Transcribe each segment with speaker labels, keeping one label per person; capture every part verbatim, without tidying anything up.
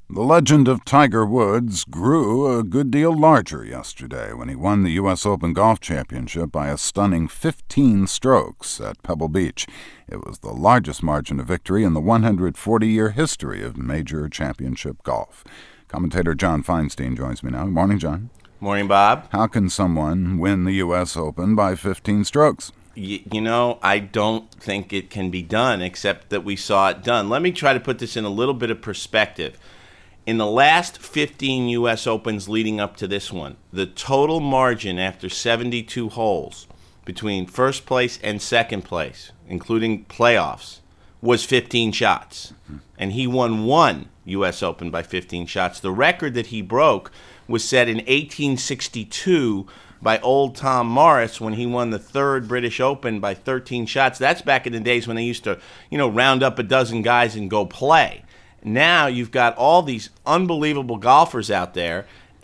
Speaker 1: The legend of Tiger Woods grew a good deal larger yesterday when he won the U S Open Golf Championship by a stunning fifteen strokes at Pebble Beach. It was the largest margin of victory in the one hundred forty year history of major championship golf. Commentator John Feinstein joins me now. Good morning, John.
Speaker 2: Morning, Bob.
Speaker 1: How can someone win the U S Open by fifteen strokes?
Speaker 2: Y- you know, I don't think it can be done, except that we saw it done. Let me try to put this in a little bit of perspective. In the last fifteen U S Opens leading up to this one, the total margin after seventy-two holes between first place and second place, including playoffs, was fifteen shots. And he won one U S Open by fifteen shots. The record that he broke was set in eighteen sixty-two by old Tom Morris when he won the third British Open by thirteen shots. That's back in the days when they used to, you know, round up a dozen guys and go play. Now you've got all these unbelievable golfers out there,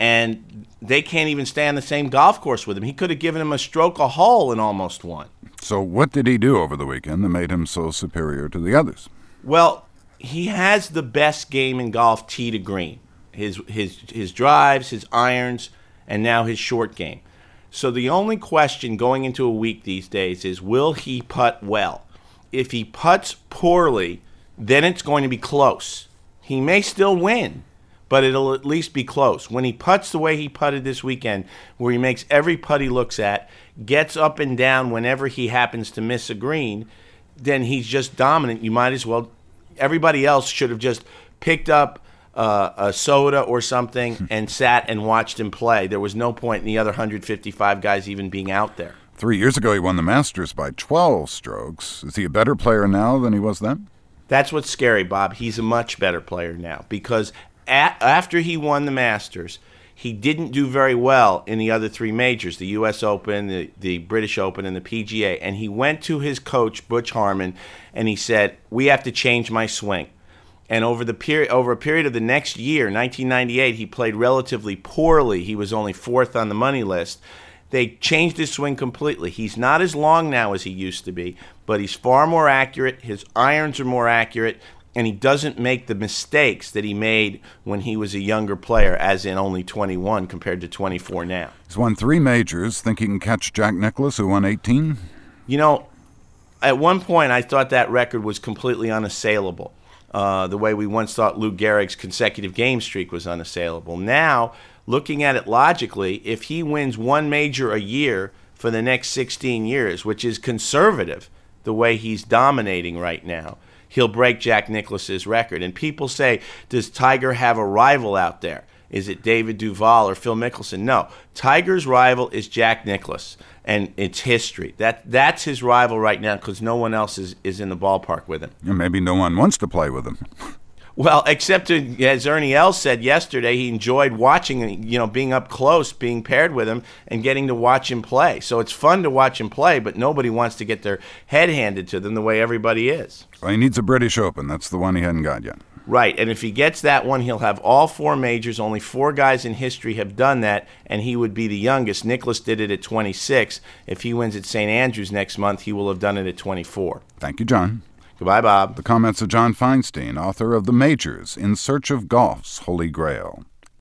Speaker 2: and they can't even stay on the same golf course with him. He could have given him a stroke a hole and almost won.
Speaker 1: So what did he do over the weekend that made him so superior to the others?
Speaker 2: Well, he has the best game in golf tee to green. His his his drives, his irons, and now his short game. So the only question going into a week these days is, will he putt well? If he putts poorly, then it's going to be close. He may still win, but it'll at least be close. When he putts the way he putted this weekend, where he makes every putt he looks at, gets up and down whenever he happens to miss a green, then he's just dominant. You might as well, everybody else should have just picked up uh, a soda or something and sat and watched him play. There was no point in the other one hundred fifty-five guys even being out there.
Speaker 1: Three years ago, he won the Masters by twelve strokes. Is he a better player now than he was then?
Speaker 2: That's what's scary, Bob. He's a much better player now because at, after he won the Masters, he didn't do very well in the other three majors, the U S Open, the, the British Open, and the P G A. And he went to his coach, Butch Harmon, and he said, we have to change my swing. And over the period, over a period of the next year, nineteen ninety-eight, he played relatively poorly. He was only fourth on the money list. They changed his swing completely. He's not as long now as he used to be, but he's far more accurate. His irons are more accurate, and he doesn't make the mistakes that he made when he was a younger player, as in only twenty-one compared to twenty-four now.
Speaker 1: He's won three majors. Think he can catch Jack Nicklaus, who won eighteen?
Speaker 2: You know, at one point I thought that record was completely unassailable, uh, the way we once thought Lou Gehrig's consecutive game streak was unassailable. Now, looking at it logically, if he wins one major a year for the next sixteen years, which is conservative the way he's dominating right now, he'll break Jack Nicklaus's record. And people say, does Tiger have a rival out there? Is it David Duval or Phil Mickelson? No. Tiger's rival is Jack Nicklaus, and it's history. That That's his rival right now because no one else is, is in the ballpark with him.
Speaker 1: And maybe no one wants to play with him.
Speaker 2: Well, except to, as Ernie Els said yesterday, he enjoyed watching, you know, being up close, being paired with him, and getting to watch him play. So it's fun to watch him play, but nobody wants to get their head handed to them the way everybody is.
Speaker 1: Well, he needs a British Open. That's the one he hadn't got yet.
Speaker 2: Right, and if he gets that one, he'll have all four majors. Only four guys in history have done that, and he would be the youngest. Nicklaus did it at twenty-six. If he wins at Saint Andrews next month, he will have done it at twenty-four.
Speaker 1: Thank you, John.
Speaker 2: Goodbye, Bob.
Speaker 1: The comments of John Feinstein, author of The Majors, In Search of Golf's Holy Grail.